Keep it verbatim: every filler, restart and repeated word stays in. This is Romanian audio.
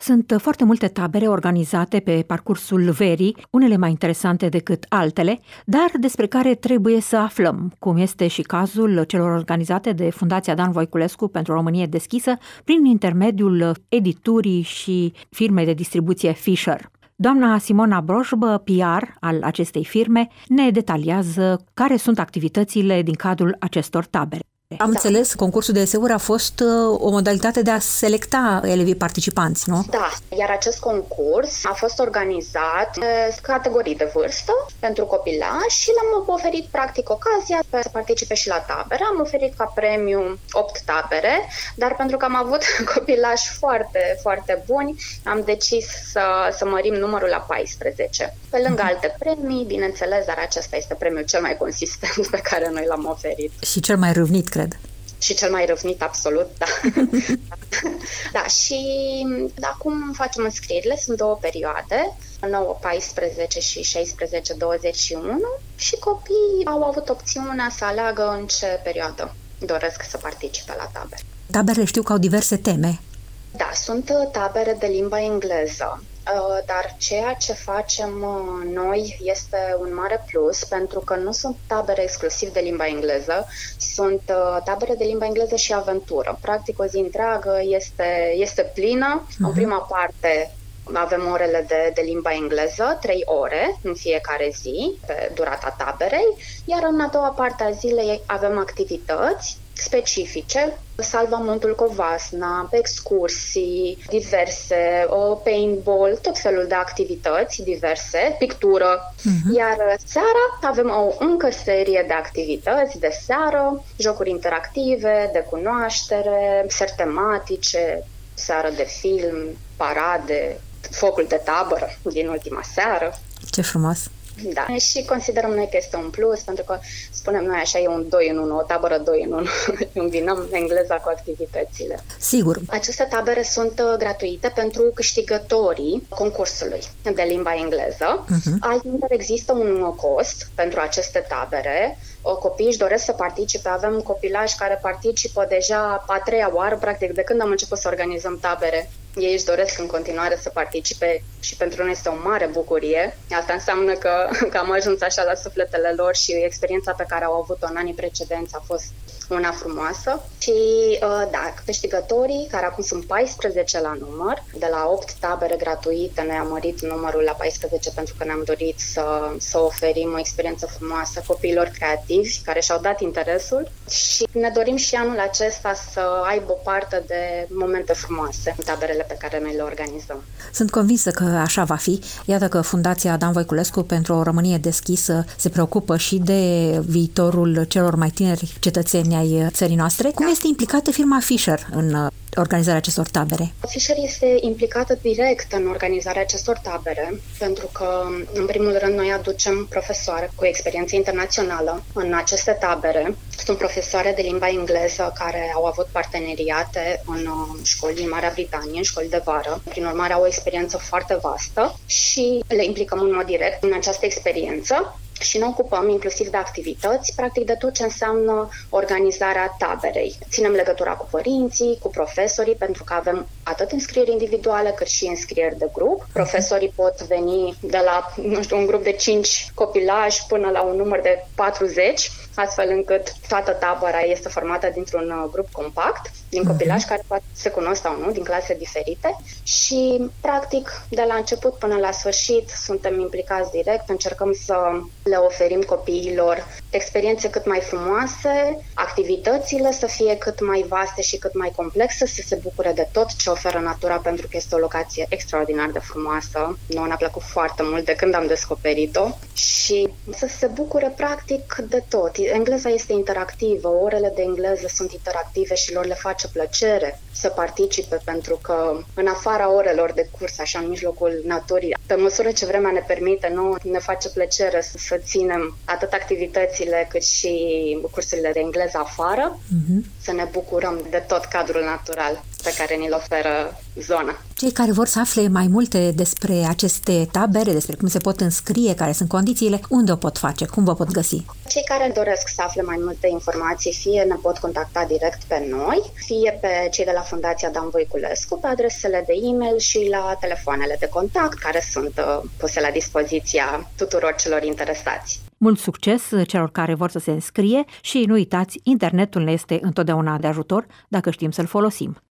Sunt foarte multe tabere organizate pe parcursul verii, unele mai interesante decât altele, dar despre care trebuie să aflăm, cum este și cazul celor organizate de Fundația Dan Voiculescu pentru o Românie deschisă, prin intermediul editurii și firmei de distribuție Fisher. Doamna Simona Broșbă, P R al acestei firme, ne detaliază care sunt activitățile din cadrul acestor tabere. Am da. înțeles, concursul de eseuri a fost o modalitate de a selecta elevii participanți, nu? Da, iar acest concurs a fost organizat pe categorii de vârstă pentru copilași și le-am oferit practic ocazia să participe și la tabere. Am oferit ca premiu opt tabere, dar pentru că am avut copilași foarte, foarte buni, am decis să, să mărim numărul la paisprezece. Pe lângă alte premii, bineînțeles, dar acesta este premiul cel mai consistent pe care noi l-am oferit. Și cel mai râvnit, cred. Și cel mai răvnit, absolut, da. Da, și acum facem înscrierile, sunt două perioade, nouă paisprezece și șaisprezece douăzeci și unu, și copiii au avut opțiunea să aleagă în ce perioadă doresc să participe la tabere. Taberele știu că au diverse teme. Da, sunt tabere de limba engleză. Dar ceea ce facem noi este un mare plus, pentru că nu sunt tabere exclusiv de limba engleză, sunt tabere de limba engleză și aventură. Practic o zi întreagă este, este plină. Uh-huh. În prima parte avem orele de, de limba engleză, trei ore în fiecare zi, pe durata taberei, iar în a doua parte a zilei avem activități specifice, salvamentul cu vasna, excursii diverse, paintball, tot felul de activități diverse, pictură. Uh-huh. Iar seara avem o încă serie de activități de seară, jocuri interactive, de cunoaștere, seri tematice, seară de film, parade, focul de tabără din ultima seară. Ce frumos! Da, și considerăm noi că este un plus, pentru că, spunem noi așa, e un doi în unu, o tabără doi în unu, îmbinăm engleza cu activitățile. Sigur. Aceste tabere sunt gratuite pentru câștigătorii concursului de limba engleză. Uh-huh. Altfel există un cost pentru aceste tabere. Copiii își doresc să participe, avem copilași care participă deja a treia oară, practic, de când am început să organizăm tabere. Ei își doresc în continuare să participe și pentru noi este o mare bucurie. Asta înseamnă că, că am ajuns așa la sufletele lor și experiența pe care au avut-o în anii precedenți a fost una frumoasă. Și da, câștigătorii, care acum sunt paisprezece la număr, de la opt tabere gratuite, noi am mărit numărul la paisprezece pentru că ne-am dorit să, să oferim o experiență frumoasă copiilor creativi care și-au dat interesul și ne dorim și anul acesta să aibă o parte de momente frumoase în taberele pe care noi le organizăm. Sunt convinsă că așa va fi. Iată că Fundația Dan Voiculescu pentru o Românie deschisă se preocupă și de viitorul celor mai tineri cetățeni ai țării noastre. Cum este implicată firma Fisher în organizarea acestor tabere? Fisher este implicată direct în organizarea acestor tabere, pentru că, în primul rând, noi aducem profesoare cu experiență internațională în aceste tabere. Sunt profesoare de limba engleză care au avut parteneriate în școli din Marea Britanie, în școli de vară. Prin urmare, au o experiență foarte vastă și le implicăm în mod direct în această experiență. Și ne ocupăm inclusiv de activități, practic de tot ce înseamnă organizarea taberei. Ținem legătura cu părinții, cu profesorii, pentru că avem atât înscrieri individuale cât și înscrieri de grup. Profesorii pot veni de la, nu știu, un grup de cinci copilași până la un număr de patruzeci, astfel încât toată tabăra este formată dintr-un grup compact, din copilași care poate se cunosc sau nu, din clase diferite și, practic, de la început până la sfârșit suntem implicați direct, încercăm să le oferim copiilor experiențe cât mai frumoase, activitățile să fie cât mai vaste și cât mai complexe, să se bucure de tot ce oferă natura, pentru că este o locație extraordinar de frumoasă. Nouă ne-a plăcut foarte mult de când am descoperit-o și să se bucure practic de tot. Engleza este interactivă, orele de engleză sunt interactive și lor le face plăcere să participe, pentru că în afara orelor de curs, așa în mijlocul naturii, pe măsură ce vremea ne permite, nouă ne face plăcere să, să ținem atât activitățile cât și cursurile de engleză afară, uh-huh. să ne bucurăm de tot cadrul natural. pe care ni-l oferă zona. Cei care vor să afle mai multe despre aceste tabere, despre cum se pot înscrie, care sunt condițiile, unde o pot face, cum vă pot găsi? Cei care doresc să afle mai multe informații, fie ne pot contacta direct pe noi, fie pe cei de la Fundația Dan Voiculescu, pe adresele de e-mail și la telefoanele de contact, care sunt uh, puse la dispoziția tuturor celor interesați. Mult succes celor care vor să se înscrie și nu uitați, internetul ne este întotdeauna de ajutor dacă știm să-l folosim.